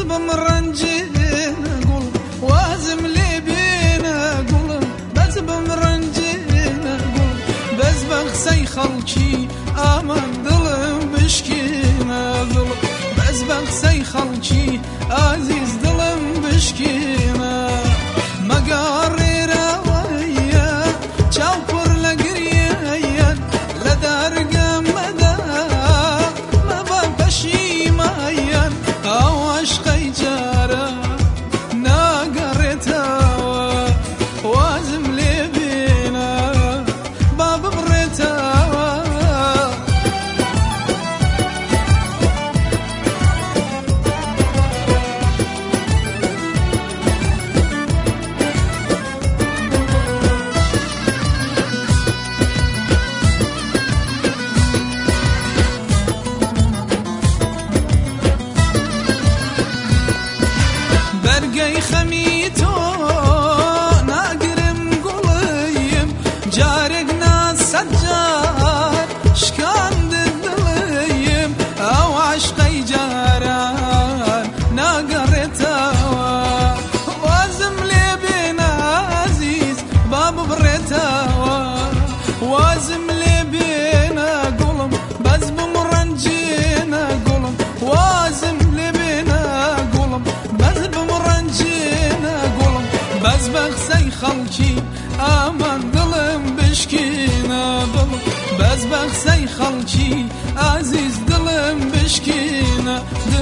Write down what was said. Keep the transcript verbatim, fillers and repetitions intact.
بمرنجينا قلب وازم لي بينا قلب بس بمرنجينا قلب بس بغسي خلشي امان ظلم بشكينا ظلم بس بغسي خلشي عزيز ظلم بشكينا مقاريرا ويا شاوفر لقريا لدرقا مدى ما ببشي مايا او عشقي جارا ناقرتا وازم لي بينا باب بريتا برقي خميتو ناقرم قليم جارقنا سجار شكان دليم او عشقي جاران ناقرتا وازم لي بينا عزيز باب بريتا وازم لي بينا قلم بس بمرنجينا قلم وازم لي بينا قلم بس بمرنجينا قلم بس بغسي خلشي امان ظلم بشكينا ظلم بس بغسي خلشي عزيز ظلم بشكينا